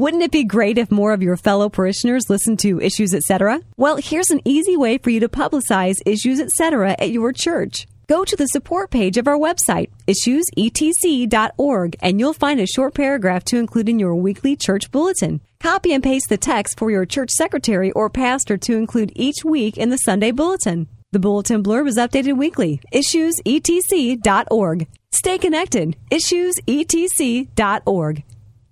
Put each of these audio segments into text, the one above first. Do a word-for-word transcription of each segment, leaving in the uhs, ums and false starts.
Wouldn't it be great if more of your fellow parishioners listened to Issues Etc.? Well, here's an easy way for you to publicize Issues Etc. at your church. Go to the support page of our website, issues e t c dot org, and you'll find a short paragraph to include in your weekly church bulletin. Copy and paste the text for your church secretary or pastor to include each week in the Sunday bulletin. The bulletin blurb is updated weekly. issues e t c dot org. Stay connected. issues e t c dot org.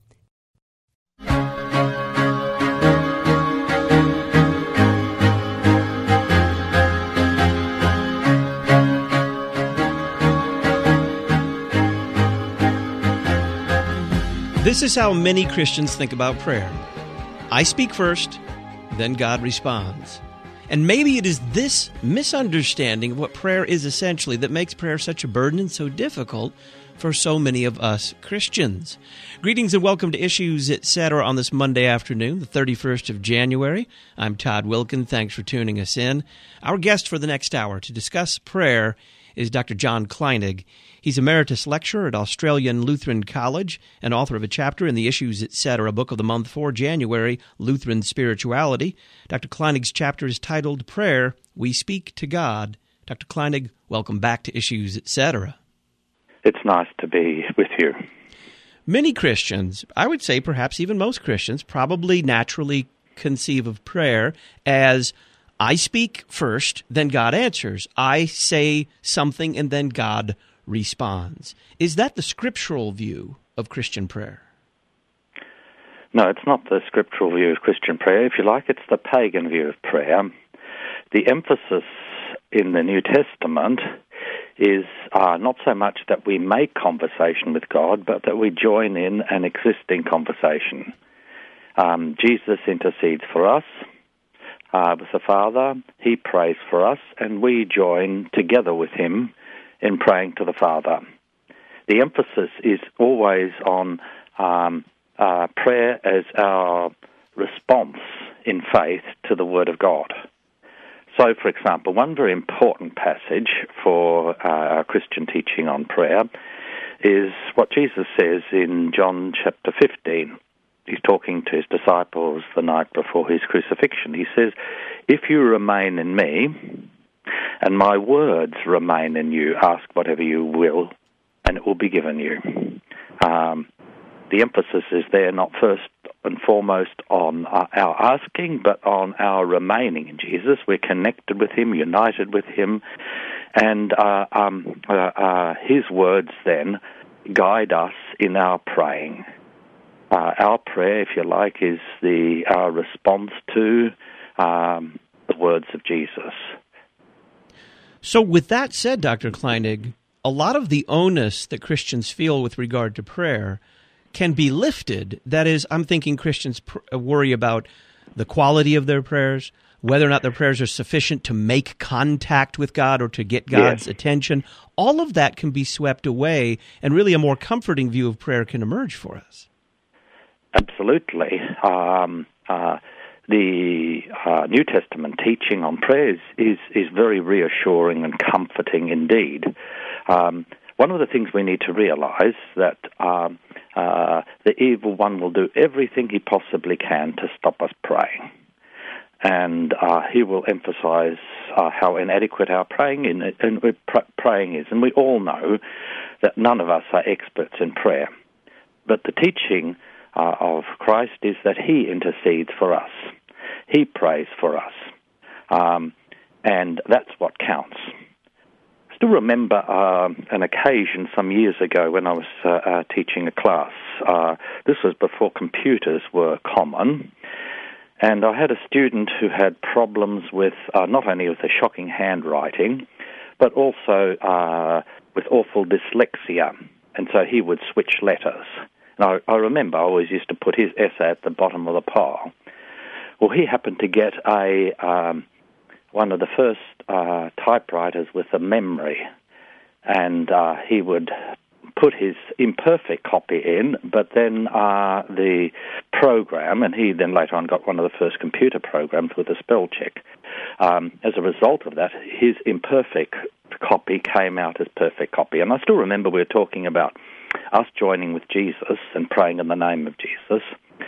This is how many Christians think about prayer. I speak first, then God responds. And maybe it is this misunderstanding of what prayer is essentially that makes prayer such a burden and so difficult for so many of us Christians. Greetings and welcome to Issues Etc. on this Monday afternoon, the thirty-first of January. I'm Todd Wilkin. Thanks for tuning us in. Our guest for the next hour to discuss prayer is Doctor John Kleinig. He's Emeritus Lecturer at Australian Lutheran College and author of a chapter in the Issues Etc. Book of the Month for January, Lutheran Spirituality. Doctor Kleinig's chapter is titled Prayer, We Speak to God. Doctor Kleinig, welcome back to Issues Etc. It's nice to be with you. Many Christians, I would say perhaps even most Christians, probably naturally conceive of prayer as I speak first, then God answers. I say something, and then God responds. Is that the scriptural view of Christian prayer? No, it's not the scriptural view of Christian prayer. If you like, it's the pagan view of prayer. The emphasis in the New Testament is uh, not so much that we make conversation with God, but that we join in an existing conversation. Um, Jesus intercedes for us. Uh, with the Father, He prays for us, and we join together with Him in praying to the Father. The emphasis is always on um, uh, prayer as our response in faith to the Word of God. So, for example, one very important passage for uh, our Christian teaching on prayer is what Jesus says in John chapter fifteen. He's talking to his disciples the night before his crucifixion. He says, if you remain in me, and my words remain in you, ask whatever you will, and it will be given you. Um, the emphasis is there not first and foremost on uh, our asking, but on our remaining in Jesus. We're connected with Him, united with Him, and uh, um, uh, uh, His words then guide us in our praying. Uh, our prayer, if you like, is the our response to um, the words of Jesus. So with that said, Doctor Kleinig, a lot of the onus that Christians feel with regard to prayer can be lifted. That is, I'm thinking Christians pr- worry about the quality of their prayers, whether or not their prayers are sufficient to make contact with God or to get God's yes. attention. All of that can be swept away, and really a more comforting view of prayer can emerge for us. Absolutely. Um, uh, the uh, New Testament teaching on prayer is, is, is very reassuring and comforting indeed. Um, one of the things we need to realize that um, uh, the evil one will do everything he possibly can to stop us praying. And uh, he will emphasize uh, how inadequate our praying, in, in, in, praying is. And we all know that none of us are experts in prayer. But the teaching Uh, of Christ is that He intercedes for us. He prays for us. Um, and that's what counts. I still remember uh, an occasion some years ago when I was uh, uh, teaching a class. Uh, this was before computers were common. And I had a student who had problems with uh, not only with the shocking handwriting, but also uh, with awful dyslexia. And so he would switch letters. Now, I remember I always used to put his essay at the bottom of the pile. Well, he happened to get a um, one of the first uh, typewriters with a memory, and uh, he would put his imperfect copy in, but then uh, the program, and he then later on got one of the first computer programs with a spell check. Um, as a result of that, his imperfect copy came out as perfect copy. And I still remember we were talking about us joining with Jesus and praying in the name of Jesus.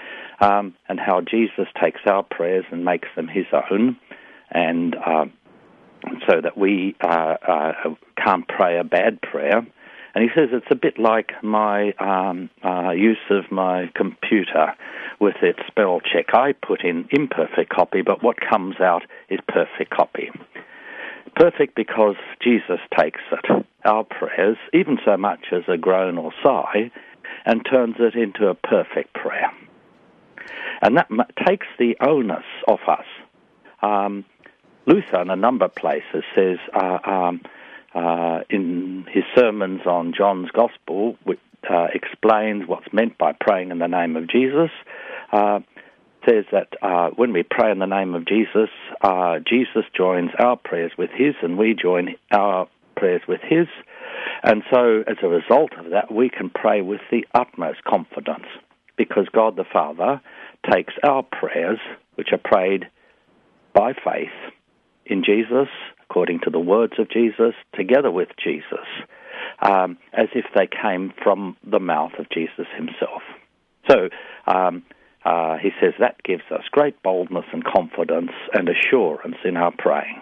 um, and how Jesus takes our prayers and makes them his own, and uh, so that we uh, uh, can't pray a bad prayer. And he says it's a bit like my um, uh, use of my computer with its spell check. I put in imperfect copy, but what comes out is perfect copy. Perfect because Jesus takes it, our prayers, even so much as a groan or sigh, and turns it into a perfect prayer. And that m- takes the onus off us. Um, Luther, in a number of places, says uh, um, uh, in his sermons on John's Gospel, which uh, explains what's meant by praying in the name of Jesus, uh, says that uh, when we pray in the name of Jesus, uh, Jesus joins our prayers with his, and we join our prayers with his. And so, as a result of that, we can pray with the utmost confidence, because God the Father takes our prayers, which are prayed by faith in Jesus, according to the words of Jesus, together with Jesus, um, as if they came from the mouth of Jesus himself. So, um, Uh, he says that gives us great boldness and confidence and assurance in our praying.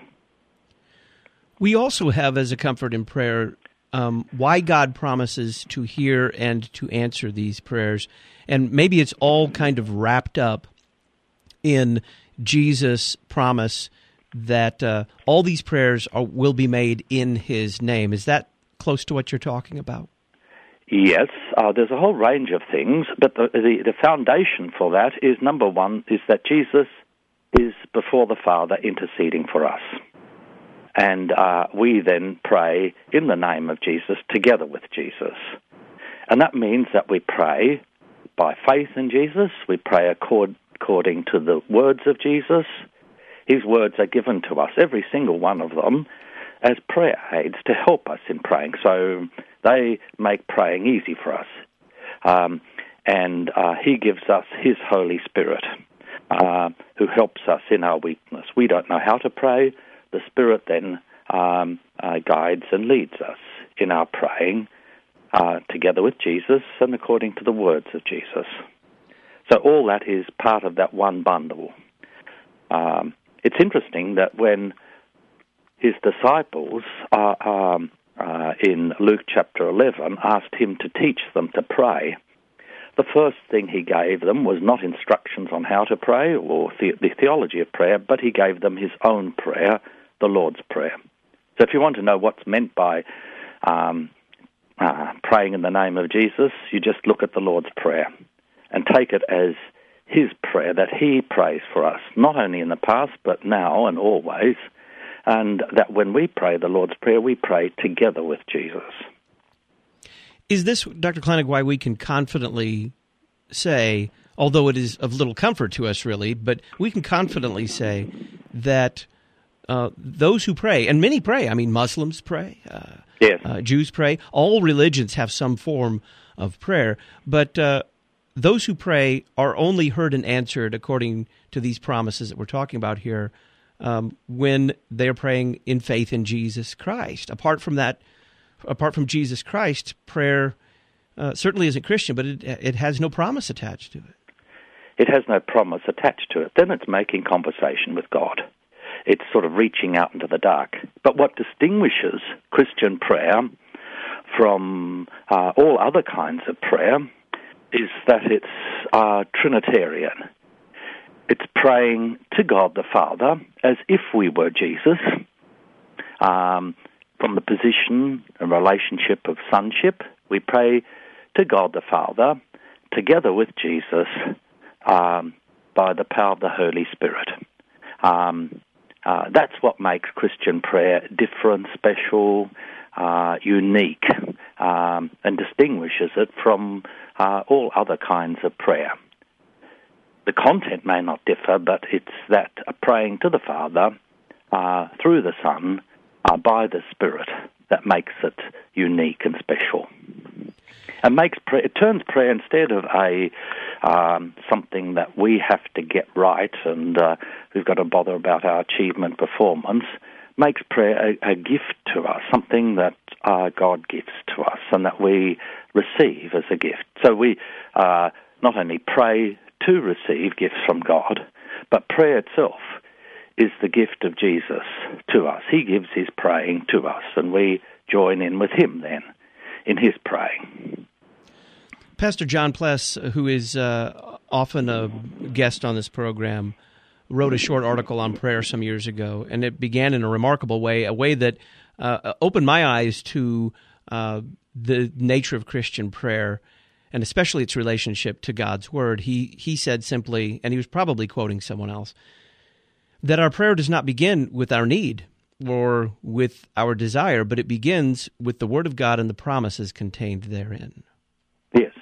We also have as a comfort in prayer um, why God promises to hear and to answer these prayers. And maybe it's all kind of wrapped up in Jesus' promise that uh, all these prayers are, will be made in his name. Is that close to what you're talking about? Yes, uh, there's a whole range of things, but the, the the foundation for that is, number one, is that Jesus is before the Father interceding for us. And uh, we then pray in the name of Jesus together with Jesus. And that means that we pray by faith in Jesus, we pray accord, according to the words of Jesus. His words are given to us, every single one of them, as prayer aids to help us in praying. So they make praying easy for us. Um, and uh, he gives us his Holy Spirit, uh, who helps us in our weakness. We don't know how to pray. The Spirit then um, uh, guides and leads us in our praying, uh, together with Jesus and according to the words of Jesus. So all that is part of that one bundle. Um, it's interesting that when his disciples uh, um, uh, in Luke chapter eleven asked him to teach them to pray, the first thing he gave them was not instructions on how to pray or the, the theology of prayer, but he gave them his own prayer, the Lord's Prayer. So if you want to know what's meant by um, uh, praying in the name of Jesus, you just look at the Lord's Prayer and take it as his prayer that he prays for us, not only in the past, but now and always. And that when we pray the Lord's Prayer, we pray together with Jesus. Is this, Doctor Kleinig, why we can confidently say, although it is of little comfort to us really, but we can confidently say that uh, those who pray, and many pray, I mean Muslims pray, uh, yes. uh, Jews pray, all religions have some form of prayer, but uh, those who pray are only heard and answered according to these promises that we're talking about here, Um, when they're praying in faith in Jesus Christ. Apart from that, apart from Jesus Christ, prayer uh, certainly isn't Christian, but it, it has no promise attached to it. It has no promise attached to it. Then it's making conversation with God. It's sort of reaching out into the dark. But what distinguishes Christian prayer from uh, all other kinds of prayer is that it's uh, Trinitarian. It's praying to God the Father as if we were Jesus, um, from the position and relationship of sonship. We pray to God the Father together with Jesus um, by the power of the Holy Spirit. Um, uh, that's what makes Christian prayer different, special, uh, unique, um, and distinguishes it from uh, all other kinds of prayer. The content may not differ, but it's that praying to the Father uh, through the Son uh, by the Spirit that makes it unique and special. And makes prayer, it turns prayer instead of a um, something that we have to get right and uh, we've got to bother about our achievement performance, makes prayer a, a gift to us, something that uh, God gives to us and that we receive as a gift. So we uh, not only pray to receive gifts from God, but prayer itself is the gift of Jesus to us. He gives his praying to us, and we join in with him then in his praying. Pastor John Pless, who is uh, often a guest on this program, wrote a short article on prayer some years ago, and it began in a remarkable way, a way that uh, opened my eyes to uh, the nature of Christian prayer, and especially its relationship to God's Word. He he said simply, and he was probably quoting someone else, that our prayer does not begin with our need or with our desire, but it begins with the Word of God and the promises contained therein. Yes.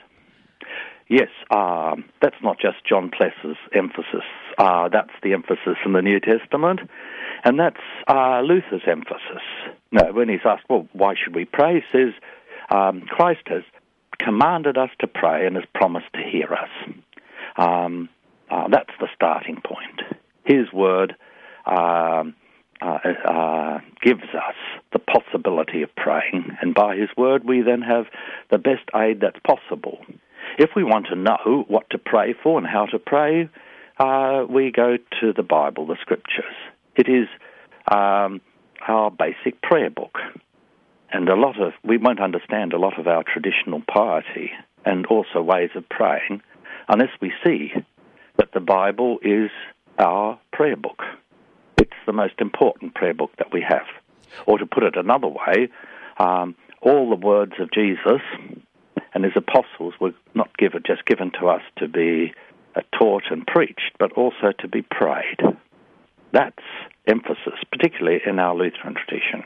Yes, um, that's not just John Pless's emphasis. Uh, that's the emphasis in the New Testament, and that's uh, Luther's emphasis. No, when he's asked, well, why should we pray, he says, um, Christ has commanded us to pray and has promised to hear us. Um, uh, that's the starting point. His word um, uh, uh, gives us the possibility of praying, and by his word we then have the best aid that's possible. If we want to know what to pray for and how to pray, uh, we go to the Bible, the Scriptures. It is um, our basic prayer book. And a lot of, we won't understand a lot of our traditional piety and also ways of praying unless we see that the Bible is our prayer book. It's the most important prayer book that we have. Or to put it another way, um, all the words of Jesus and his apostles were not given, just given to us to be uh, taught and preached, but also to be prayed. That's emphasis, particularly in our Lutheran tradition.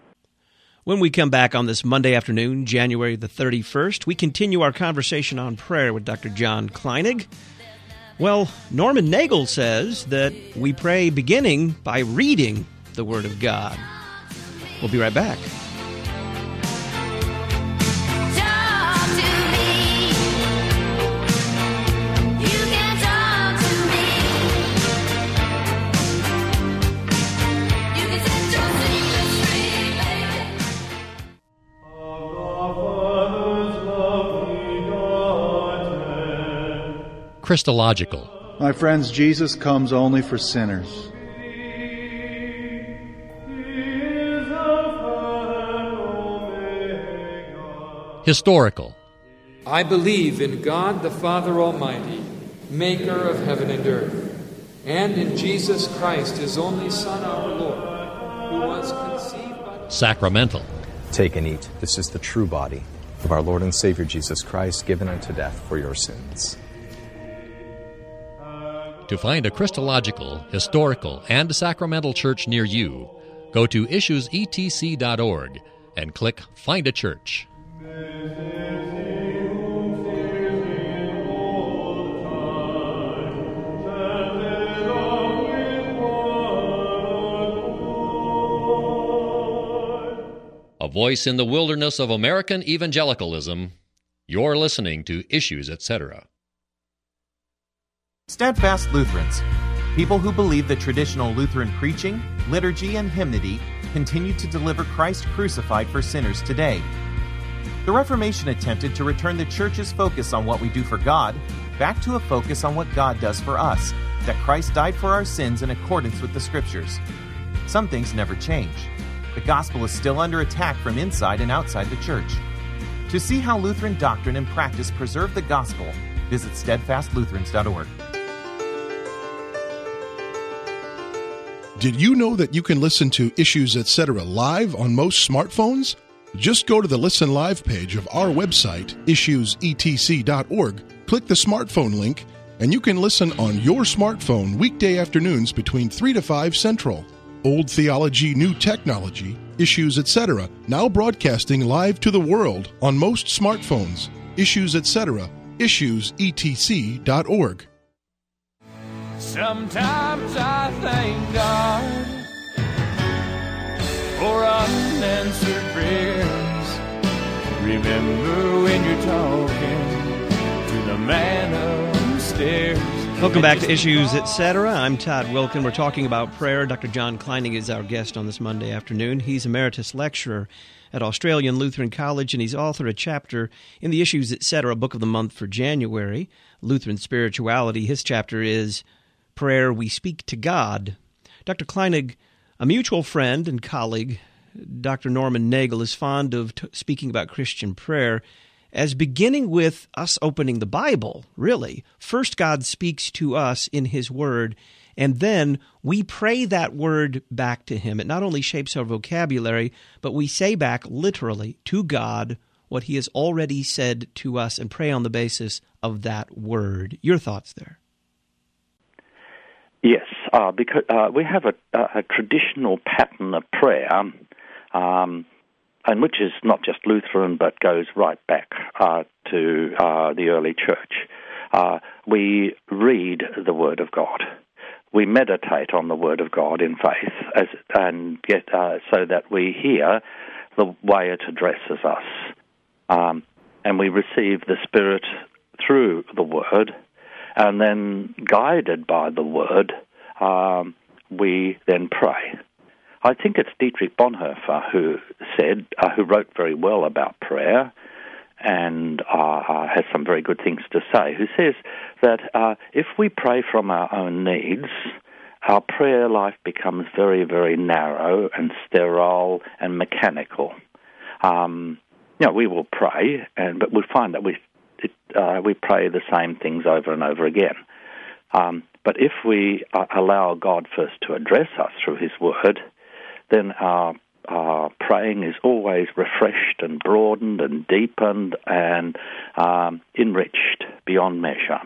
When we come back on this Monday afternoon, January the thirty-first, we continue our conversation on prayer with Doctor John Kleinig. Well, Norman Nagel says that we pray beginning by reading the Word of God. We'll be right back. Christological. My friends, Jesus comes only for sinners. Historical. I believe in God the Father Almighty, maker of heaven and earth, and in Jesus Christ, his only Son, our Lord, who was conceived by... Sacramental. Take and eat. This is the true body of our Lord and Savior Jesus Christ, given unto death for your sins. To find a Christological, historical, and sacramental church near you, go to issues e t c dot org and click Find a Church. A voice in the wilderness of American evangelicalism. You're listening to Issues, et cetera. Steadfast Lutherans, people who believe that traditional Lutheran preaching, liturgy, and hymnody continue to deliver Christ crucified for sinners today. The Reformation attempted to return the Church's focus on what we do for God back to a focus on what God does for us, that Christ died for our sins in accordance with the Scriptures. Some things never change. The gospel is still under attack from inside and outside the Church. To see how Lutheran doctrine and practice preserve the gospel, visit steadfast lutherans dot org. Did you know that you can listen to Issues, et cetera live on most smartphones? Just go to the Listen Live page of our website, issues e t c dot org, click the smartphone link, and you can listen on your smartphone weekday afternoons between three to five Central. Old theology, new technology, Issues, et cetera, now broadcasting live to the world on most smartphones. Issues, et cetera, issues e t c dot org. Sometimes I thank God for unanswered prayers. Remember when you're talking to the man upstairs. Welcome back to Issues, et cetera. I'm Todd Wilkin. We're talking about prayer. Doctor John Kleinig is our guest on this Monday afternoon. He's emeritus lecturer at Australian Lutheran College, and he's authored a chapter in the Issues, et cetera book of the month for January Lutheran Spirituality. His chapter is Prayer We Speak to God. Doctor Kleinig, a mutual friend and colleague, Doctor Norman Nagel, is fond of t- speaking about Christian prayer as beginning with us opening the Bible, really. First, God speaks to us in His Word, and then we pray that Word back to Him. It not only shapes our vocabulary, but we say back literally to God what He has already said to us and pray on the basis of that Word. Your thoughts there? Yes, uh, because uh, we have a, a, a traditional pattern of prayer, um, and which is not just Lutheran, but goes right back uh, to uh, the early church. Uh, we read the Word of God. We meditate on the Word of God in faith, as, and get uh, so that we hear the way it addresses us, um, and we receive the Spirit through the Word. And then, guided by the Word, um, we then pray. I think it's Dietrich Bonhoeffer who said, uh, who wrote very well about prayer, and uh, has some very good things to say, who says that uh, if we pray from our own needs, our prayer life becomes very, very narrow and sterile and mechanical. Um, you know, we will pray, and but we find that we It, uh, we pray the same things over and over again. Um, but if we uh, allow God first to address us through His Word, then our, our praying is always refreshed and broadened and deepened and um, enriched beyond measure.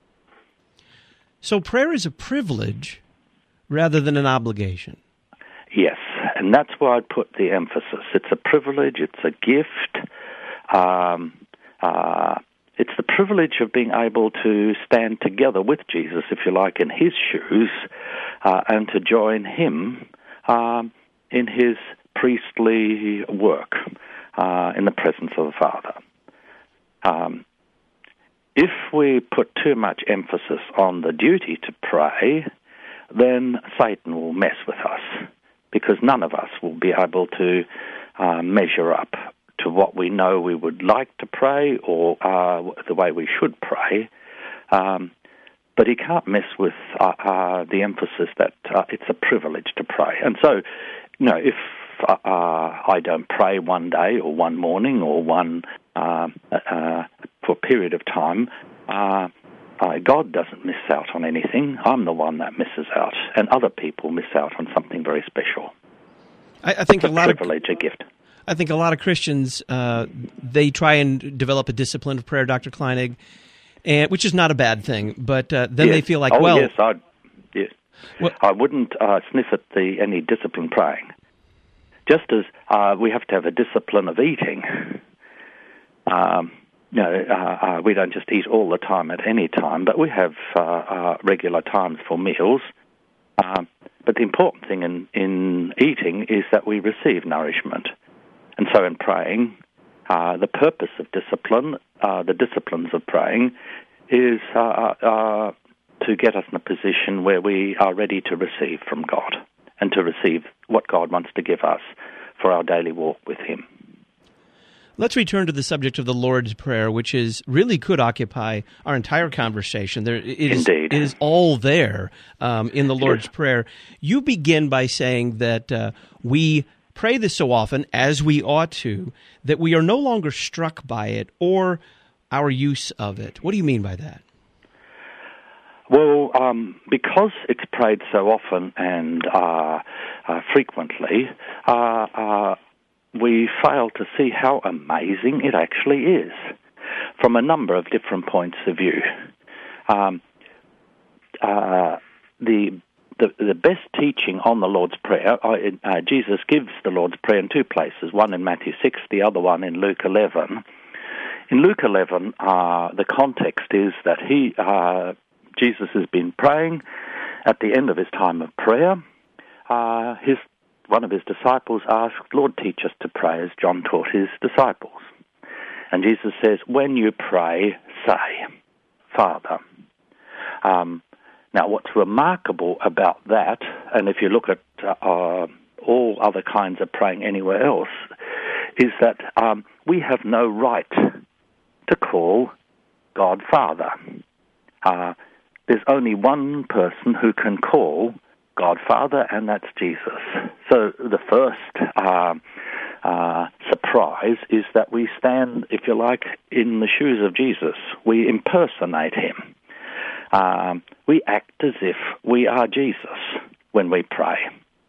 So prayer is a privilege rather than an obligation. Yes, and that's where I'd put the emphasis. It's a privilege, it's a gift, um, uh, it's the privilege of being able to stand together with Jesus, if you like, in His shoes, uh, and to join Him um, in His priestly work uh, in the presence of the Father. Um, if we put too much emphasis on the duty to pray, then Satan will mess with us, because none of us will be able to uh, measure up to what we know we would like to pray or uh, the way we should pray. Um, but he can't mess with uh, uh, the emphasis that uh, it's a privilege to pray. And so, you know, if uh, I don't pray one day or one morning or one uh, uh, for a period of time, uh, uh, God doesn't miss out on anything. I'm the one that misses out, and other people miss out on something very special. I, I think it's a, a lot privilege, of, a gift. I think a lot of Christians, uh, they try and develop a discipline of prayer, Doctor Kleinig, and which is not a bad thing. But uh, then yes. they feel like, oh, well, yes, I'd, yes, well, I wouldn't uh, sniff at the any discipline praying. Just as uh, we have to have a discipline of eating. Um, you know, uh, uh, we don't just eat all the time at any time, but we have uh, uh, regular times for meals. Um, but the important thing in, in eating is that we receive nourishment. And so in praying, uh, the purpose of discipline, uh, the disciplines of praying, is uh, uh, to get us in a position where we are ready to receive from God and to receive what God wants to give us for our daily walk with Him. Let's return to the subject of the Lord's Prayer, which is really could occupy our entire conversation. There, it is, Indeed. It is all there um, in the Lord's Yes. Prayer. You begin by saying that uh, we pray this so often, as we ought to, that we are no longer struck by it or our use of it. What do you mean by that? Well, um, because it's prayed so often and uh, uh, frequently, uh, uh, we fail to see how amazing it actually is from a number of different points of view. Um, uh, the The, the best teaching on the Lord's Prayer, uh, Jesus gives the Lord's Prayer in two places, one in Matthew six, the other one in Luke eleven. In Luke eleven, uh, the context is that he, uh, Jesus has been praying at the end of his time of prayer. Uh, his one of his disciples asked, Lord, teach us to pray as John taught his disciples. And Jesus says, when you pray, say, Father. Um, Now, what's remarkable about that, and if you look at uh, all other kinds of praying anywhere else, is that um, we have no right to call God Father. uh, there's only one person who can call God Father, and that's Jesus. So the first uh, uh, surprise is that we stand, if you like, in the shoes of Jesus. We impersonate him. Um, we act as if we are Jesus when we pray.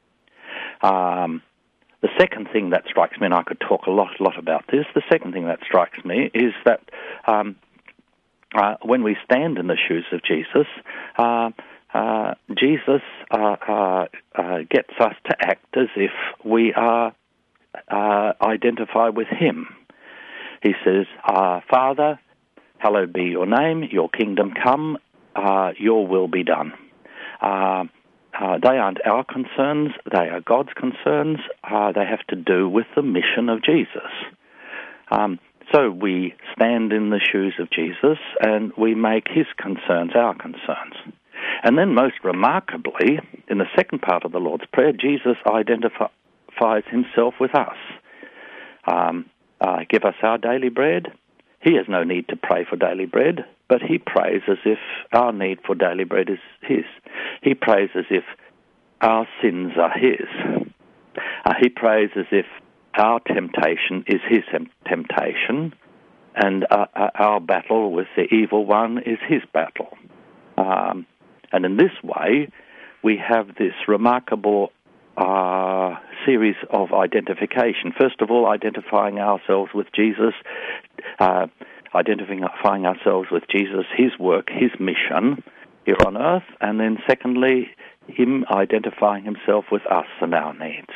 Um, the second thing that strikes me, and I could talk a lot, lot about this, the second thing that strikes me is that um, uh, when we stand in the shoes of Jesus, uh, uh, Jesus uh, uh, uh, gets us to act as if we are uh, identified with him. He says, uh, Father, hallowed be your name, your kingdom come, uh, your will be done. Uh, uh, they aren't our concerns, they are God's concerns. Uh, they have to do with the mission of Jesus. Um, so we stand in the shoes of Jesus and we make his concerns our concerns. And then most remarkably, in the second part of the Lord's Prayer, Jesus identifies himself with us. Um, uh, give us our daily bread. He has no need to pray for daily bread, but he prays as if our need for daily bread is his. He prays as if our sins are his. Uh, he prays as if our temptation is his temptation, and uh, our battle with the evil one is his battle. Um, and in this way, we have this remarkable uh, series of identification. First of all, identifying ourselves with Jesus, uh, identifying ourselves with Jesus, his work, his mission here on earth, and then secondly, him identifying himself with us and our needs.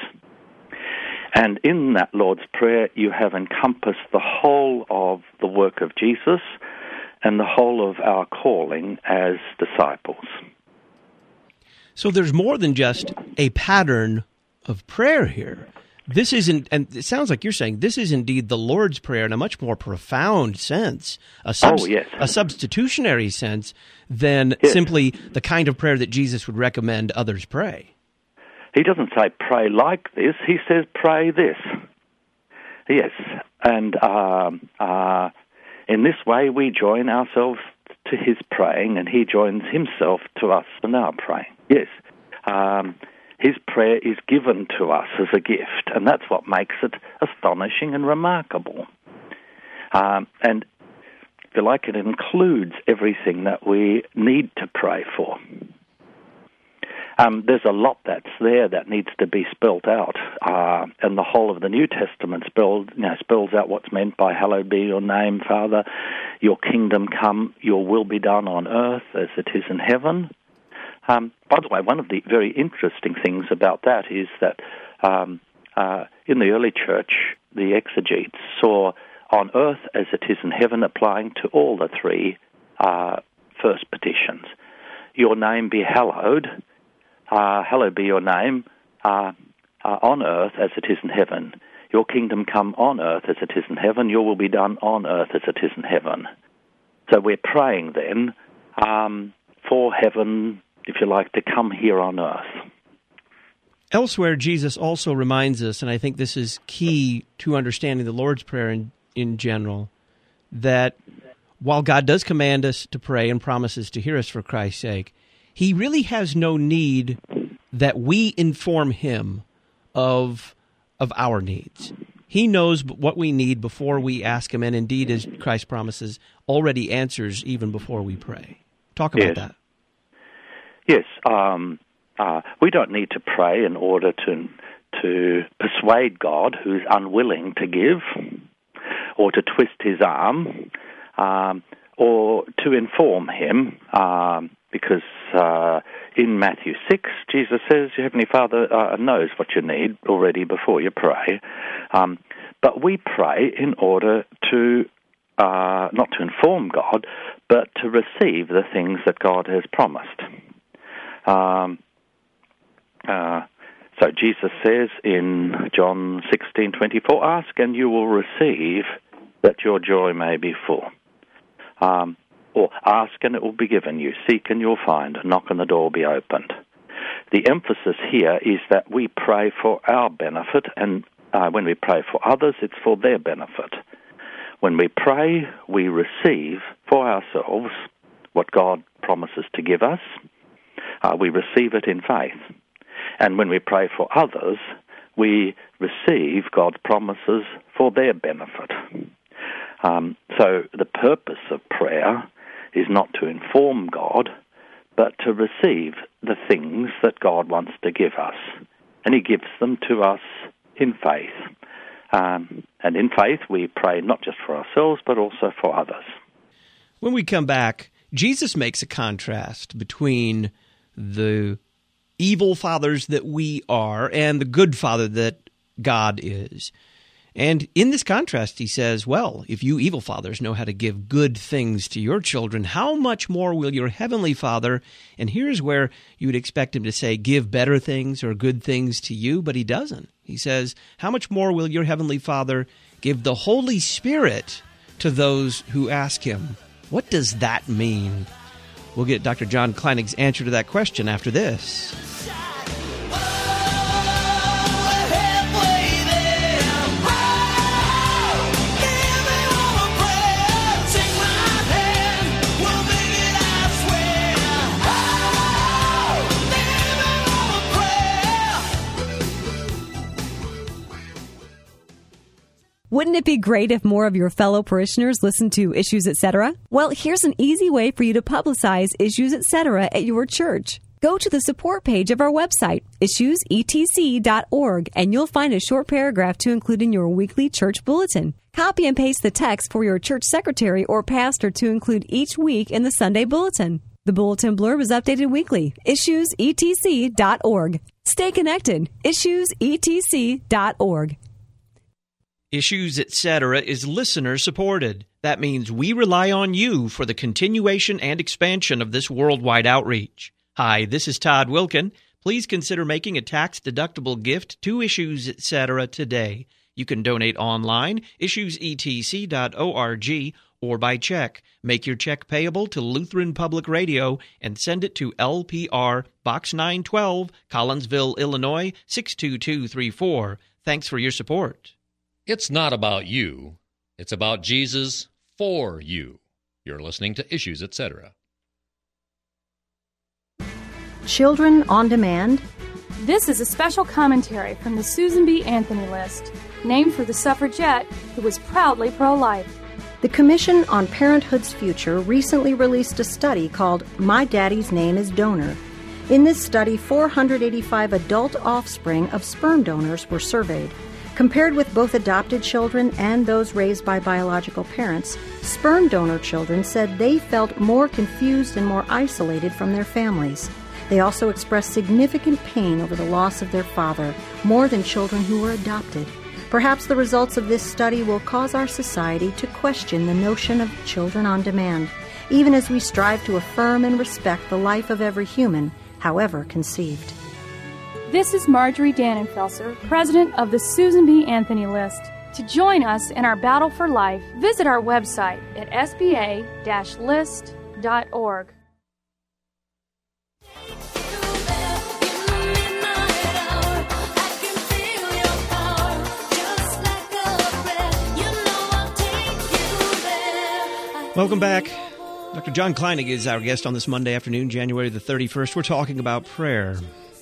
And in that Lord's Prayer, you have encompassed the whole of the work of Jesus and the whole of our calling as disciples. So there's more than just a pattern of prayer here. This isn't, and it sounds like you're saying, this is indeed the Lord's Prayer in a much more profound sense, a, subs- oh, yes. a substitutionary sense than yes. simply the kind of prayer that Jesus would recommend others pray. He doesn't say pray like this, he says pray this. Yes, and uh, uh, in this way we join ourselves to his praying, and he joins himself to us in our praying. Yes, um, his prayer is given to us as a gift, and that's what makes it astonishing and remarkable. Um, and if you like, it includes everything that we need to pray for. Um, there's a lot that's there that needs to be spelled out, uh, and the whole of the New Testament spelled, you know, spells out what's meant by hallowed be your name, Father, your kingdom come, your will be done on earth as it is in heaven. Um, by the way, one of the very interesting things about that is that um, uh, in the early church, the exegetes saw on earth as it is in heaven applying to all the three uh, first petitions. Your name be hallowed. Uh, hallowed be your name uh, uh, on earth as it is in heaven. Your kingdom come on earth as it is in heaven. Your will be done on earth as it is in heaven. So we're praying then um, for heaven, if you like, to come here on earth. Elsewhere, Jesus also reminds us, and I think this is key to understanding the Lord's Prayer in, in general, that while God does command us to pray and promises to hear us for Christ's sake, he really has no need that we inform him of, of our needs. He knows what we need before we ask him, and indeed, as Christ promises, already answers even before we pray. Talk about yes. that. Yes, um, uh, we don't need to pray in order to to persuade God, who's unwilling to give, or to twist his arm, um, or to inform him, um, because uh, in Matthew six, Jesus says, your Heavenly Father uh, knows what you need already before you pray. Um, but we pray in order to, uh, not to inform God, but to receive the things that God has promised. Um, uh, so Jesus says in John sixteen twenty-four, ask and you will receive, that your joy may be full. Um, or ask and it will be given you, seek and you'll find, knock and the door will be opened. The emphasis here is that we pray for our benefit, and uh, when we pray for others, it's for their benefit. When we pray, we receive for ourselves what God promises to give us, uh, we receive it in faith. And when we pray for others, we receive God's promises for their benefit. Um, so the purpose of prayer is not to inform God, but to receive the things that God wants to give us. And he gives them to us in faith. Um, and in faith, we pray not just for ourselves, but also for others. When we come back, Jesus makes a contrast between the evil fathers that we are and the good father that God is. And in this contrast, he says, well, if you evil fathers know how to give good things to your children, how much more will your heavenly Father, and here's where you would expect him to say, give better things or good things to you, but he doesn't. He says, how much more will your heavenly Father give the Holy Spirit to those who ask him? What does that mean? We'll get Doctor John Kleinig's answer to that question after this. Wouldn't it be great if more of your fellow parishioners listened to Issues Etc.? Well, here's an easy way for you to publicize Issues Etc. at your church. Go to the support page of our website, issues e t c dot org, and you'll find a short paragraph to include in your weekly church bulletin. Copy and paste the text for your church secretary or pastor to include each week in the Sunday bulletin. The bulletin blurb is updated weekly. issues e t c dot org. Stay connected. issues e t c dot org. Issues Etc. is listener-supported. That means we rely on you for the continuation and expansion of this worldwide outreach. Hi, this is Todd Wilkin. Please consider making a tax-deductible gift to Issues Etc. today. You can donate online, issues e t c dot org, or by check. Make your check payable to Lutheran Public Radio and send it to L P R, Box nine twelve, Collinsville, Illinois, six two two three four. Thanks for your support. It's not about you. It's about Jesus for you. You're listening to Issues Etc. Children on Demand. This is a special commentary from the Susan B. Anthony List, named for the suffragette who was proudly pro-life. The Commission on Parenthood's Future recently released a study called My Daddy's Name is Donor. In this study, four hundred eighty-five adult offspring of sperm donors were surveyed. Compared with both adopted children and those raised by biological parents, sperm donor children said they felt more confused and more isolated from their families. They also expressed significant pain over the loss of their father, more than children who were adopted. Perhaps the results of this study will cause our society to question the notion of children on demand, even as we strive to affirm and respect the life of every human, however conceived. This is Marjorie Dannenfelser, president of the Susan B. Anthony List. To join us in our battle for life, visit our website at s b a dash list dot org. Welcome back. Doctor John Kleinig is our guest on this Monday afternoon, January the thirty-first. We're talking about prayer.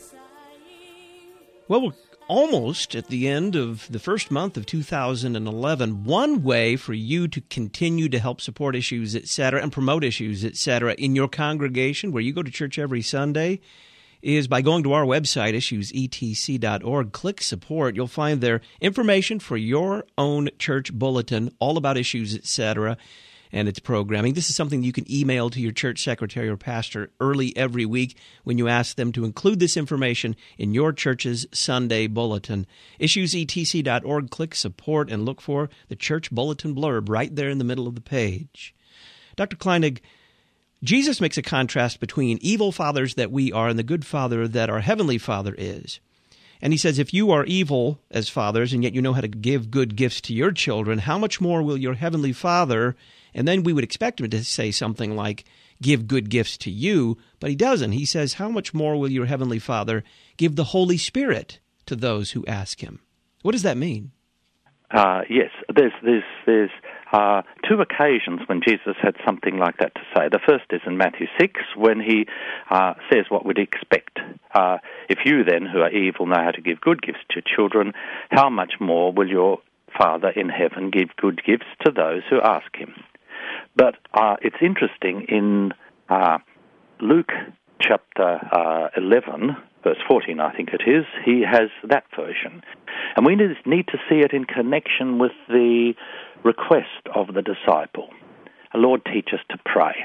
Well, we're almost at the end of the first month of two thousand eleven. One way for you to continue to help support Issues Etc. and promote Issues Etc. in your congregation where you go to church every Sunday is by going to our website, issues e t c dot org. Click support. You'll find there information for your own church bulletin all about Issues Etc. and its programming. This is something you can email to your church secretary or pastor early every week when you ask them to include this information in your church's Sunday bulletin. issues e t c dot org, click support, and look for the church bulletin blurb right there in the middle of the page. Doctor Kleinig, Jesus makes a contrast between evil fathers that we are and the good father that our heavenly Father is. And he says, if you are evil as fathers and yet you know how to give good gifts to your children, how much more will your heavenly Father? And then we would expect him to say something like, give good gifts to you, but he doesn't. He says, how much more will your heavenly Father give the Holy Spirit to those who ask him? What does that mean? Uh, yes, there's there's there's uh, two occasions when Jesus had something like that to say. The first is in Matthew six, when he uh, says what we'd expect. Uh, if you then, who are evil, know how to give good gifts to your children, how much more will your Father in heaven give good gifts to those who ask him? But uh, it's interesting, in uh, Luke chapter uh, eleven, verse fourteen, I think it is, he has that version. And we need to see it in connection with the request of the disciple. Lord, teach us to pray.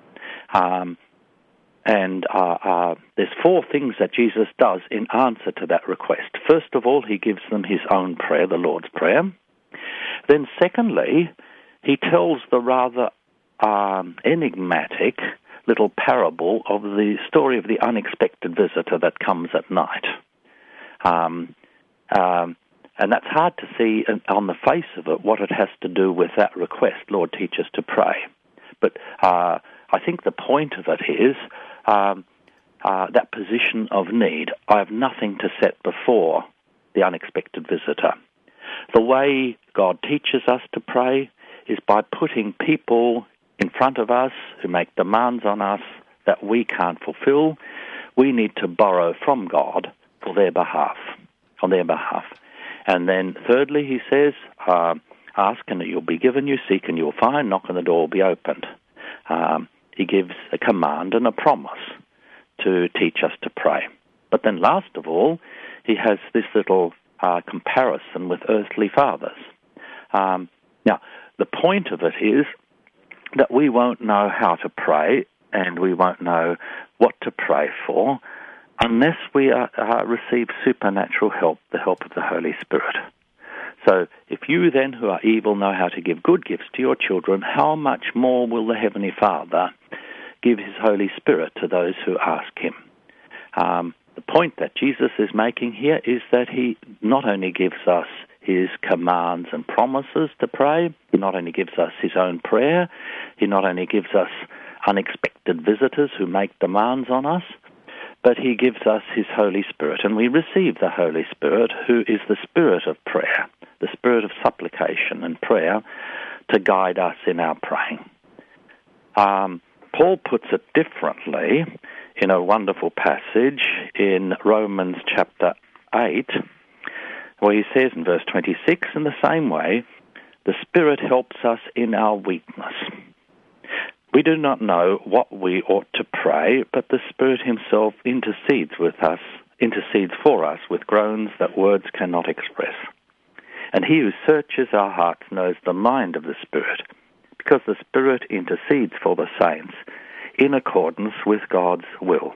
Um, and uh, uh, there's four things that Jesus does in answer to that request. First of all, he gives them his own prayer, the Lord's Prayer. Then secondly, he tells the rather um, enigmatic little parable of the story of the unexpected visitor that comes at night. Um, um, and that's hard to see on the face of it what it has to do with that request, Lord, teach us to pray. But uh, I think the point of it is um, uh, that position of need. I have nothing to set before the unexpected visitor. The way God teaches us to pray is by putting people in front of us who make demands on us that we can't fulfill. We need to borrow from God for their behalf, on their behalf. And then thirdly, he says, uh, ask and you'll be given you, seek and you'll find, knock and the door will be opened. Um, he gives a command and a promise to teach us to pray. But then last of all, he has this little uh, comparison with earthly fathers. Um, now, the point of it is that we won't know how to pray and we won't know what to pray for unless we uh, uh, receive supernatural help, the help of the Holy Spirit. So if you then who are evil know how to give good gifts to your children, how much more will the Heavenly Father give his Holy Spirit to those who ask him? Um, the point that Jesus is making here is that he not only gives us his commands and promises to pray, he not only gives us his own prayer, he not only gives us unexpected visitors who make demands on us, but he gives us his Holy Spirit. And we receive the Holy Spirit, who is the Spirit of prayer, the Spirit of supplication and prayer, to guide us in our praying. Um, Paul puts it differently in a wonderful passage in Romans chapter eight, where he says in verse twenty-six, in the same way, the Spirit helps us in our weakness. We do not know what we ought to pray, but the Spirit himself intercedes with us, intercedes for us with groans that words cannot express. And he who searches our hearts knows the mind of the Spirit, because the Spirit intercedes for the saints in accordance with God's will.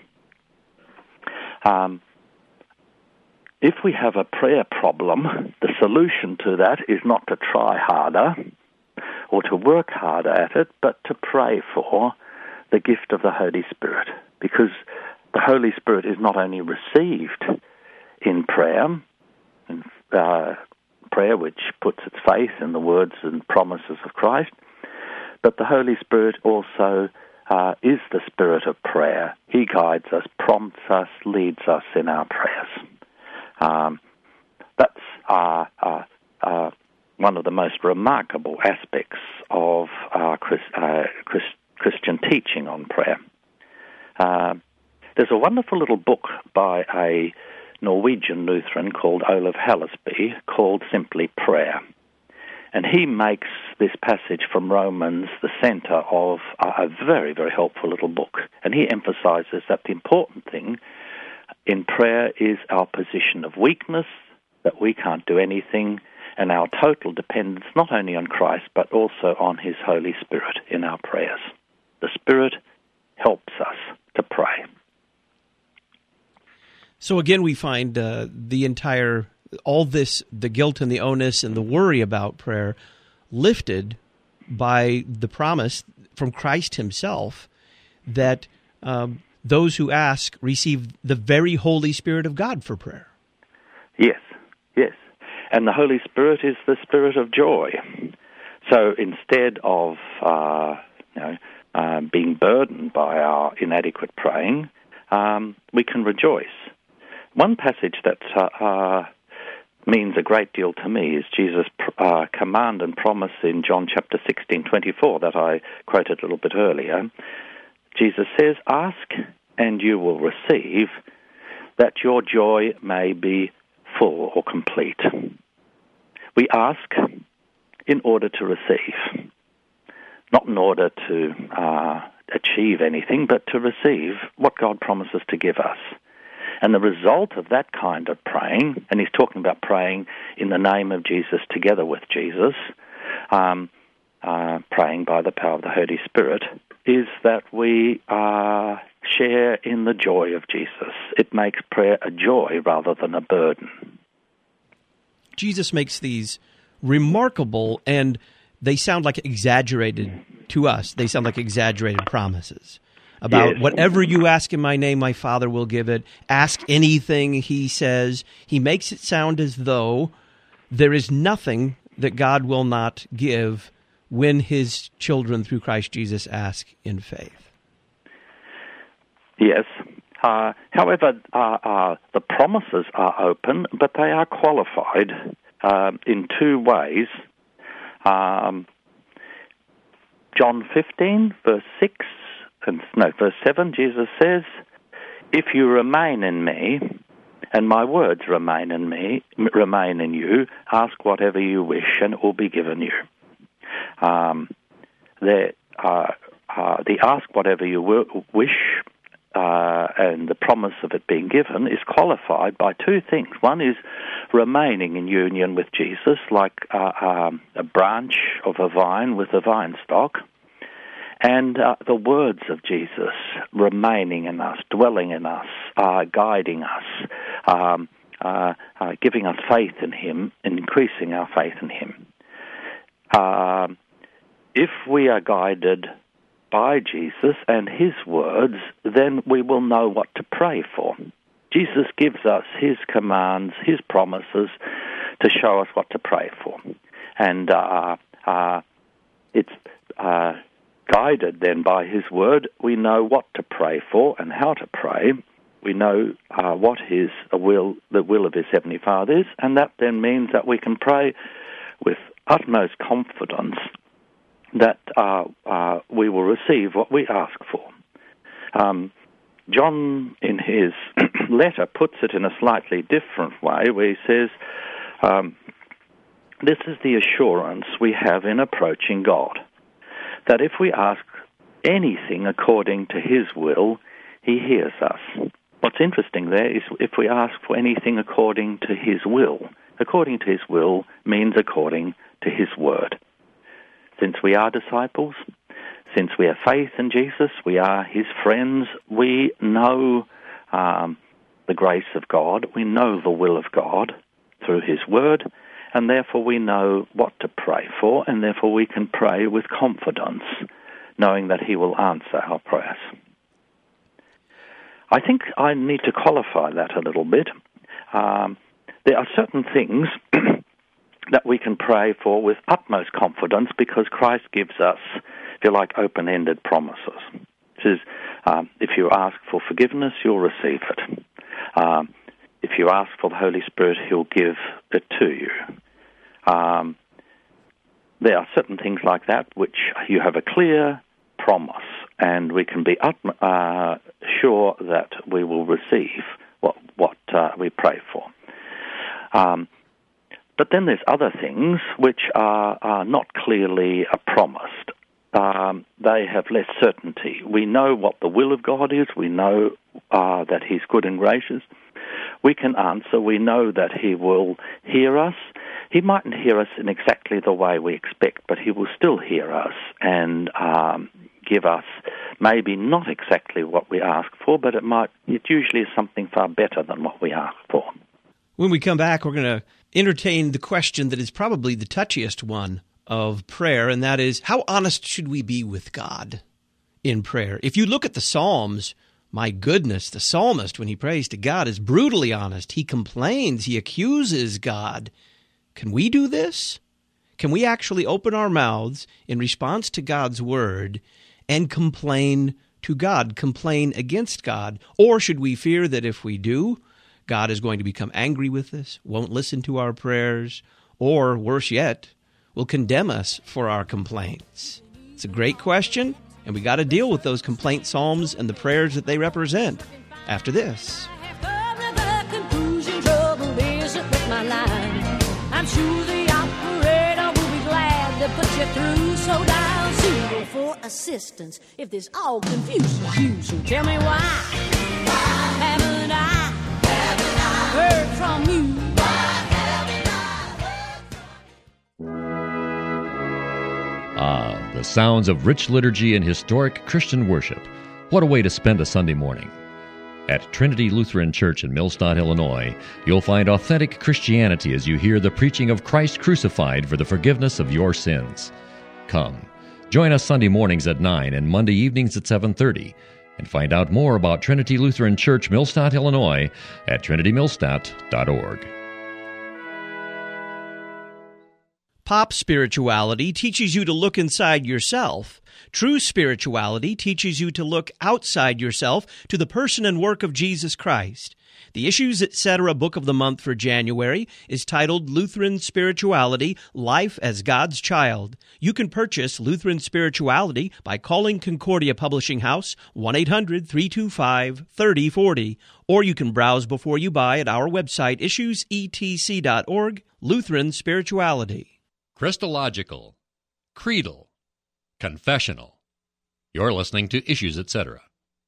Um, if we have a prayer problem, the solution to that is not to try harder or to work harder at it, but to pray for the gift of the Holy Spirit, because the Holy Spirit is not only received in prayer, in, uh, prayer which puts its faith in the words and promises of Christ, but the Holy Spirit also uh, is the Spirit of prayer. He guides us, prompts us, leads us in our prayers. Um, that's uh, uh, uh, one of the most remarkable aspects of uh, Chris, uh, Chris, Christian teaching on prayer. Uh, there's a wonderful little book by a Norwegian Lutheran called Olav Hallesby called Simply Prayer. And he makes this passage from Romans the center of a very, very helpful little book. And he emphasizes that the important thing in prayer is our position of weakness, that we can't do anything, and our total dependence not only on Christ, but also on his Holy Spirit in our prayers. The Spirit helps us to pray. So again, we find uh, the entire, all this, the guilt and the onus and the worry about prayer lifted by the promise from Christ himself that um, those who ask receive the very Holy Spirit of God for prayer. Yes, yes. And the Holy Spirit is the Spirit of joy. So instead of uh, you know, uh, being burdened by our inadequate praying, um, we can rejoice. One passage that uh, uh, means a great deal to me is Jesus' uh, command and promise in John chapter sixteen twenty-four that I quoted a little bit earlier. Jesus says, "Ask and you will receive, that your joy may be full or complete." We ask in order to receive, not in order to uh, achieve anything, but to receive what God promises to give us. And the result of that kind of praying, and he's talking about praying in the name of Jesus together with Jesus, um, uh, praying by the power of the Holy Spirit, is that we uh, share in the joy of Jesus. It makes prayer a joy rather than a burden. Jesus makes these remarkable, and they sound like exaggerated to us. They sound like exaggerated promises about yes. Whatever you ask in my name, my Father will give it. Ask anything, he says. He makes it sound as though there is nothing that God will not give when his children through Christ Jesus ask in faith. Yes. Uh, however, uh, uh, the promises are open, but they are qualified uh, in two ways. Um, John fifteen, verse six, and no, verse seven, Jesus says, "If you remain in me, and my words remain in me, remain in you, ask whatever you wish, and it will be given you." Um, the, uh, uh, the ask whatever you w- wish uh, and the promise of it being given is qualified by two things. One is remaining in union with Jesus, like uh, um, a branch of a vine with a vine stock, and uh, the words of Jesus remaining in us, dwelling in us, uh, guiding us, um, uh, uh, giving us faith in him, and increasing our faith in him. Uh, if we are guided by Jesus and his words, then we will know what to pray for. Jesus gives us his commands, his promises to show us what to pray for. And uh, uh, it's uh, guided then by his word. We know what to pray for and how to pray. We know uh, what his will, the will of his heavenly Father is, and that then means that we can pray with utmost confidence that uh, uh, we will receive what we ask for. Um, John, in his letter, puts it in a slightly different way, where he says, um, this is the assurance we have in approaching God, that if we ask anything according to his will, he hears us. What's interesting there is if we ask for anything according to his will, according to his will means according to his word. Since we are disciples, since we have faith in Jesus, we are his friends, we know um, the grace of God, we know the will of God through his word, and therefore we know what to pray for, and therefore we can pray with confidence, knowing that he will answer our prayers. I think I need to qualify that a little bit. Um, there are certain things that we can pray for with utmost confidence because Christ gives us, if you like, open-ended promises. It says, um, if you ask for forgiveness, you'll receive it. Um, if you ask for the Holy Spirit, he'll give it to you. Um, there are certain things like that which you have a clear promise, and we can be uh, sure that we will receive what, what uh, we pray for. Um, but then there's other things which are, are not clearly uh, promised. Um, they have less certainty. We know what the will of God is. We know uh, that he's good and gracious. We can answer. We know that he will hear us. He mightn't hear us in exactly the way we expect, but he will still hear us and um, give us maybe not exactly what we ask for, but it might. It usually is something far better than what we ask for. When we come back, we're going to entertain the question that is probably the touchiest one of prayer, and that is, how honest should we be with God in prayer? If you look at the Psalms, my goodness, the psalmist, when he prays to God, is brutally honest. He complains. He accuses God. Can we do this? Can we actually open our mouths in response to God's word and complain to God, complain against God? Or should we fear that if we do, God is going to become angry with us, won't listen to our prayers, or, worse yet, will condemn us for our complaints? It's a great question, and we got to deal with those complaint psalms and the prayers that they represent after this. I'm sure the operator will be glad to put you through, so dial zero for assistance if this all confuses you. So tell me why, why haven't I, haven't I heard from you? Ah, the sounds of rich liturgy and historic Christian worship. What a way to spend a Sunday morning. At Trinity Lutheran Church in Millstadt, Illinois, you'll find authentic Christianity as you hear the preaching of Christ crucified for the forgiveness of your sins. Come, join us Sunday mornings at nine and Monday evenings at seven thirty, and find out more about Trinity Lutheran Church, Millstadt, Illinois at trinity millstadt dot org. Pop spirituality teaches you to look inside yourself. True spirituality teaches you to look outside yourself to the person and work of Jesus Christ. The Issues Etc. Book of the Month for January is titled Lutheran Spirituality, Life as God's Child. You can purchase Lutheran Spirituality by calling Concordia Publishing House one eight hundred three two five three oh four oh, or you can browse before you buy at our website issues e t c dot org, Lutheran Spirituality. Christological, creedal, confessional. You're listening to Issues Etc.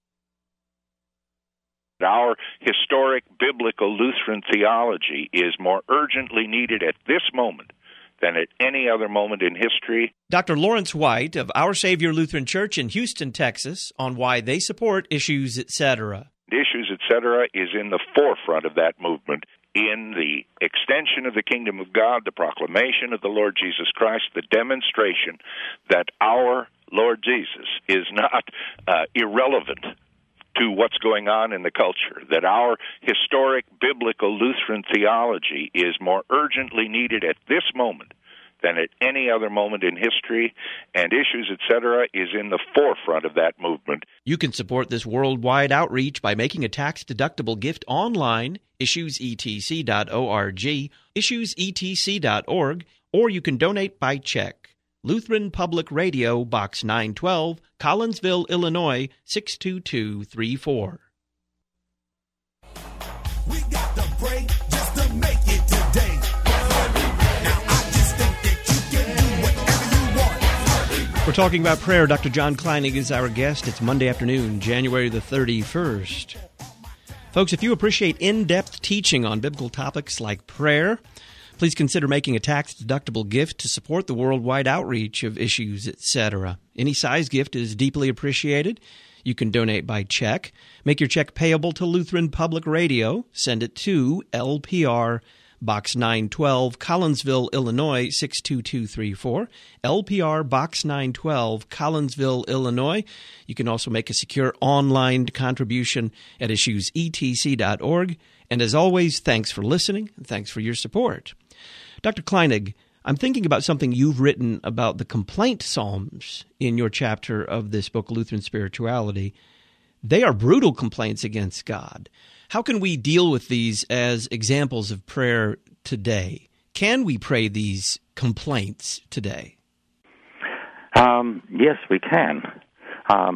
Our historic biblical Lutheran theology is more urgently needed at this moment than at any other moment in history. Doctor Lawrence White of Our Savior Lutheran Church in Houston, Texas, on why they support Issues Etc. Issues Etc. is in the forefront of that movement, in the extension of the kingdom of God, the proclamation of the Lord Jesus Christ, the demonstration that our Lord Jesus is not uh, irrelevant to what's going on in the culture, that our historic biblical Lutheran theology is more urgently needed at this moment than at any other moment in history, and Issues Etc. is in the forefront of that movement. You can support this worldwide outreach by making a tax-deductible gift online, issues e t c dot org, issues e t c dot org, or you can donate by check. Lutheran Public Radio, Box nine twelve, Collinsville, Illinois, six two two three four. We got to pray just to make it today. We're talking about prayer. Doctor John Kleinig is our guest. It's Monday afternoon, January the thirty-first. Folks, if you appreciate in-depth teaching on biblical topics like prayer, please consider making a tax-deductible gift to support the worldwide outreach of Issues Etc. Any size gift is deeply appreciated. You can donate by check. Make your check payable to Lutheran Public Radio. Send it to L P R Box nine twelve, Collinsville, Illinois, six two two three four. L P R Box nine twelve, Collinsville, Illinois. You can also make a secure online contribution at issues e t c dot org. And as always, thanks for listening and thanks for your support. Doctor Kleinig, I'm thinking about something you've written about the complaint psalms in your chapter of this book, Lutheran Spirituality. They are brutal complaints against God. How can we deal with these as examples of prayer today? Can we pray these complaints today? Um, yes, we can. Um,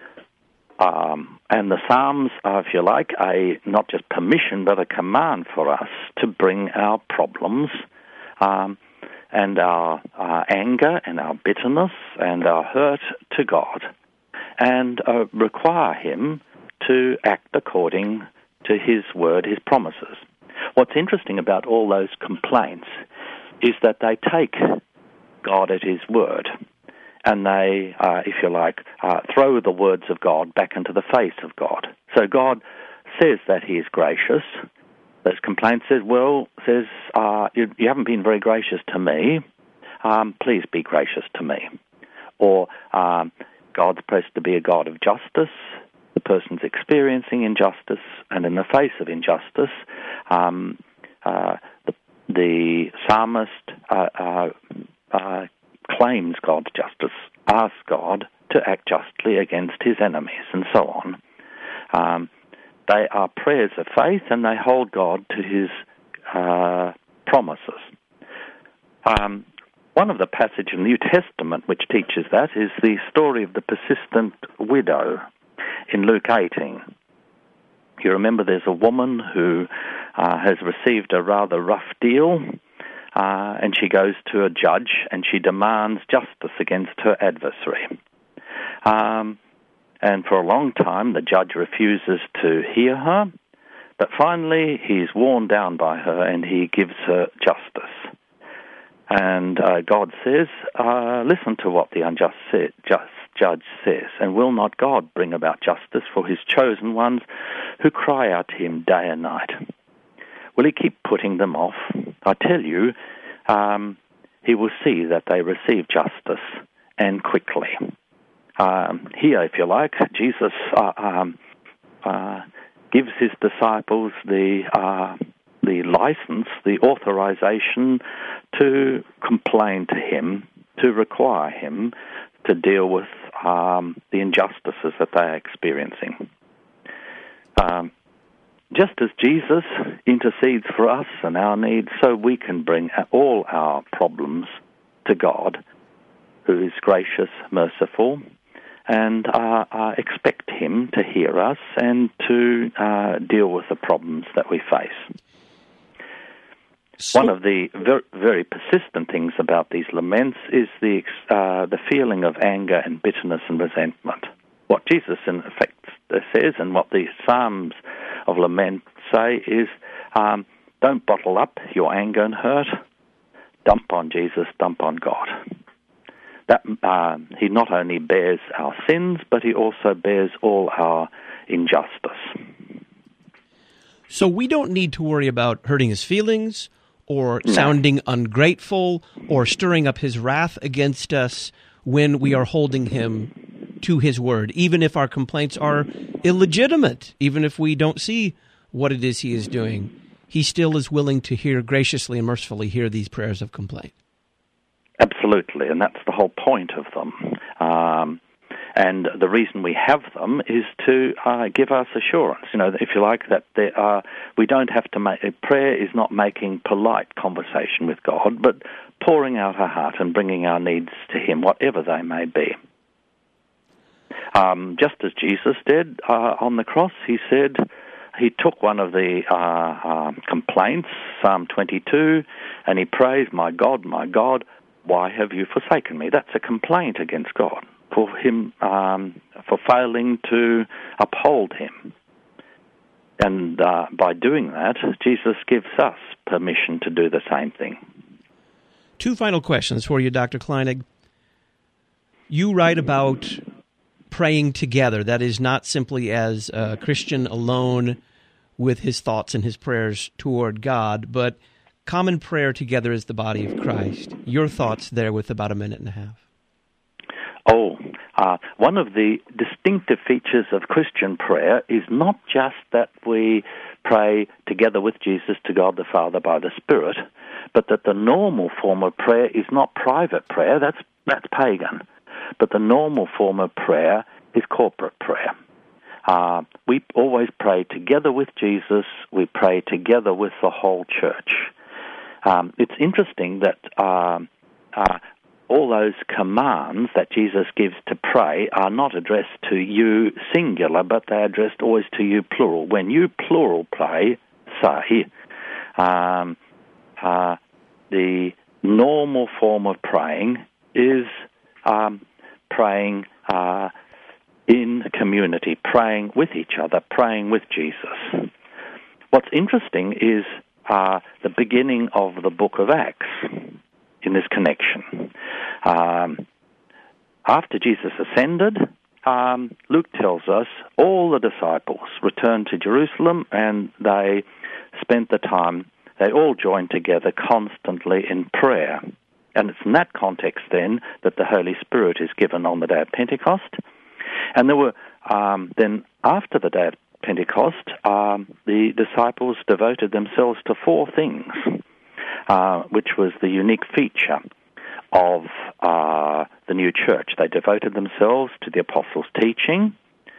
um, and the Psalms are, if you like, a not just permission, but a command for us to bring our problems um, and our, our anger and our bitterness and our hurt to God and uh, require Him to act according to His word, His promises. What's interesting about all those complaints is that they take God at His word, and they, uh, if you like, uh, throw the words of God back into the face of God. So God says that He is gracious. Those complaints says, well, says, uh, you, you haven't been very gracious to me. Um, please be gracious to me. Or um, God's supposed to be a God of justice. The person's experiencing injustice, and in the face of injustice, um, uh, the, the psalmist uh, uh, uh, claims God's justice, asks God to act justly against his enemies, and so on. Um, they are prayers of faith, and they hold God to his uh, promises. Um, one of the passages in the New Testament which teaches that is the story of the persistent widow in Luke eighteen. You remember there's a woman who uh, has received a rather rough deal, uh, and she goes to a judge and she demands justice against her adversary. Um, and for a long time the judge refuses to hear her, but finally he's worn down by her and he gives her justice. And uh, God says, uh, listen to what the unjust say, just judge says, and will not God bring about justice for his chosen ones who cry out to him day and night? Will he keep putting them off? I tell you, um, he will see that they receive justice, and quickly. Um, here, if you like, Jesus uh, um, uh, gives his disciples the uh, the license, the authorization to complain to him, to require him to deal with um, the injustices that they are experiencing. Um, just as Jesus intercedes for us and our needs, so we can bring all our problems to God, who is gracious, merciful, and uh, uh, expect him to hear us and to uh, deal with the problems that we face. So, one of the very, very persistent things about these laments is the uh, the feeling of anger and bitterness and resentment. What Jesus, in effect, says, and what the Psalms of lament say is, um, don't bottle up your anger and hurt. Dump on Jesus, dump on God. That uh, he not only bears our sins, but he also bears all our injustice. So we don't need to worry about hurting his feelings, or sounding ungrateful, or stirring up his wrath against us when we are holding him to his word, even if our complaints are illegitimate, even if we don't see what it is he is doing. He still is willing to hear, graciously and mercifully hear these prayers of complaint. Absolutely, and that's the whole point of them. Um, and the reason we have them is to uh, give us assurance, you know, if you like, that there are, we don't have to make, prayer is not making polite conversation with God, but pouring out our heart and bringing our needs to him, whatever they may be. Um, just as Jesus did uh, on the cross, he said, he took one of the uh, uh, complaints, Psalm twenty-two, and he prays, my God, my God, why have you forsaken me? That's a complaint against God for him, um, for failing to uphold him. And uh, by doing that, Jesus gives us permission to do the same thing. Two final questions for you, Doctor Kleinig. You write about praying together. That is not simply as a Christian alone with his thoughts and his prayers toward God, but common prayer together as the body of Christ. Your thoughts there with about a minute and a half. Oh, uh, one of the distinctive features of Christian prayer is not just that we pray together with Jesus to God the Father by the Spirit, but that the normal form of prayer is not private prayer, that's, that's pagan, but the normal form of prayer is corporate prayer. Uh, we always pray together with Jesus, we pray together with the whole church. Um, it's interesting that uh, uh, all those commands that Jesus gives to pray are not addressed to you singular, but they're addressed always to you plural. When you plural pray, say, um, uh, the normal form of praying is um, praying uh, in community, praying with each other, praying with Jesus. What's interesting is uh, the beginning of the book of Acts in this connection. Um, after Jesus ascended, um, Luke tells us all the disciples returned to Jerusalem and they spent the time, they all joined together constantly in prayer. And it's in that context then that the Holy Spirit is given on the day of Pentecost. And there were um, then after the day of Pentecost, um, the disciples devoted themselves to four things, uh, which was the unique feature of uh, the new church. They devoted themselves to the apostles' teaching,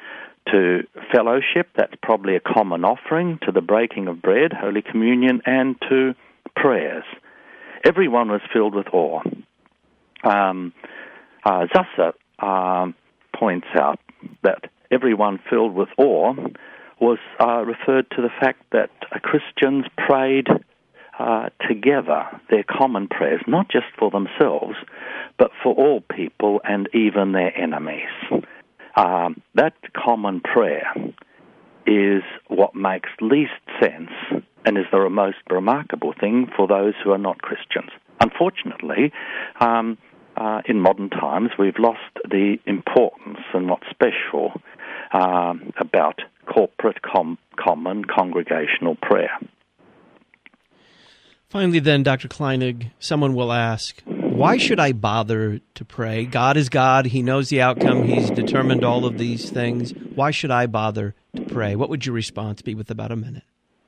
to fellowship, that's probably a common offering, to the breaking of bread, Holy Communion, and to prayers. Everyone was filled with awe. Um, uh, Zasser um, points out that everyone filled with awe was uh, referred to the fact that uh, Christians prayed uh, together their common prayers, not just for themselves, but for all people and even their enemies. Um, that common prayer is what makes least sense and is the most remarkable thing for those who are not Christians. Unfortunately, um, uh, in modern times, we've lost the importance and what's special um, about corporate, com- common, congregational prayer. Finally, then, Doctor Kleinig, someone will ask, why should I bother to pray? God is God. He knows the outcome. He's determined all of these things. Why should I bother to pray? What would your response be with about a minute?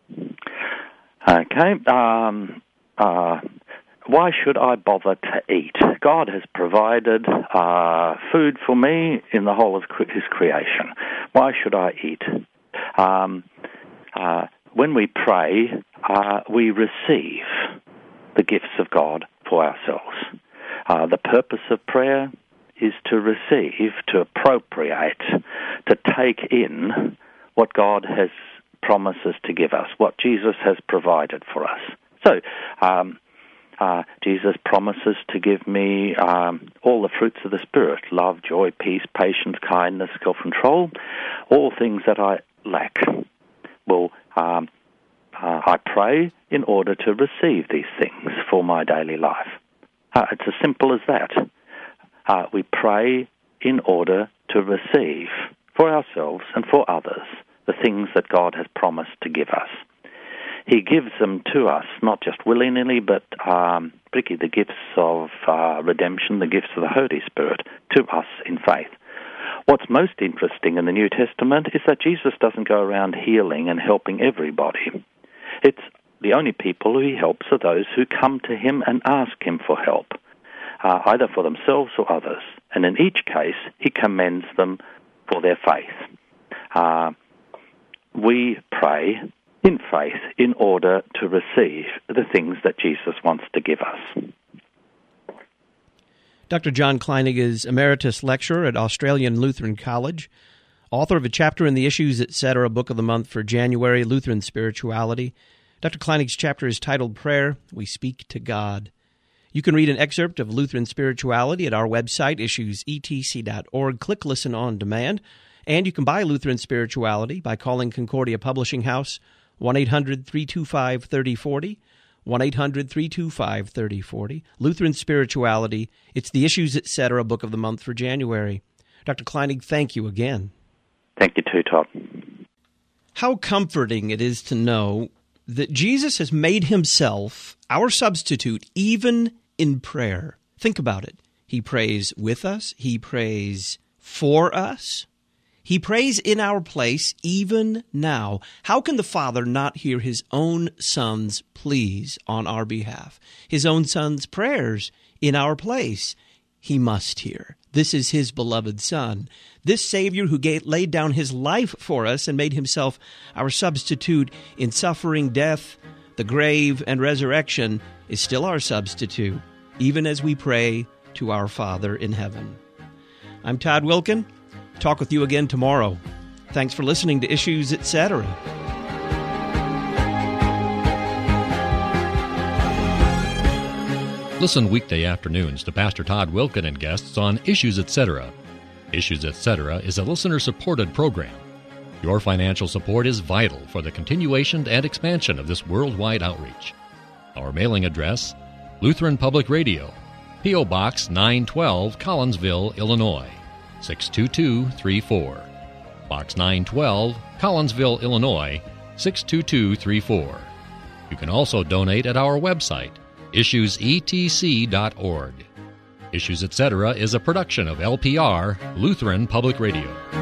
Okay. Um, uh, why should I bother to eat? God has provided uh, food for me in the whole of His creation. Why should I eat? Um, uh, when we pray, uh, we receive the gifts of God for ourselves. Uh, the purpose of prayer is to receive, to appropriate, to take in what God has promises to give us, what Jesus has provided for us. So, um, uh, Jesus promises to give me um, all the fruits of the Spirit, love, joy, peace, patience, kindness, self-control, all things that I lack. Well, um, uh, I pray in order to receive these things for my daily life. Uh, it's as simple as that. Uh, we pray in order to receive for ourselves and for others the things that God has promised to give us. He gives them to us, not just willy-nilly, but um, particularly the gifts of uh, redemption, the gifts of the Holy Spirit, to us in faith. What's most interesting in the New Testament is that Jesus doesn't go around healing and helping everybody. It's the only people who he helps are those who come to him and ask him for help, uh, either for themselves or others. And in each case, he commends them for their faith. Uh, we pray in faith in order to receive the things that Jesus wants to give us. Doctor John Kleinig is Emeritus Lecturer at Australian Lutheran College, author of a chapter in the Issues Etc. Book of the Month for January, Lutheran Spirituality. Doctor Kleinig's chapter is titled Prayer, We Speak to God. You can read an excerpt of Lutheran Spirituality at our website, issues e t c dot org. Click Listen on Demand. And you can buy Lutheran Spirituality by calling Concordia Publishing House, one eight hundred three two five three zero four zero, one eight hundred three two five three zero four zero. Lutheran Spirituality, it's the Issues Etc. Book of the Month for January. Doctor Kleinig, thank you again. Thank you too, Todd. How comforting it is to know that Jesus has made himself our substitute even in prayer. Think about it. He prays with us. He prays for us. He prays in our place even now. How can the Father not hear his own Son's pleas on our behalf? His own Son's prayers in our place? He must hear. This is his beloved Son. This Savior who gave, laid down his life for us and made himself our substitute in suffering, death, the grave, and resurrection is still our substitute, even as we pray to our Father in heaven. I'm Todd Wilkin. Talk with you again tomorrow. Thanks for listening to Issues Etc. Listen weekday afternoons to Pastor Todd Wilkin and guests on Issues Etc. Issues Etc. is a listener-supported program. Your financial support is vital for the continuation and expansion of this worldwide outreach. Our mailing address, Lutheran Public Radio, P O. Box nine twelve, Collinsville, Illinois, six two two three four. Box nine twelve, Collinsville, Illinois, six two two three four. You can also donate at our website, issues e t c dot org. Issues Etc. is a production of L P R, Lutheran Public Radio.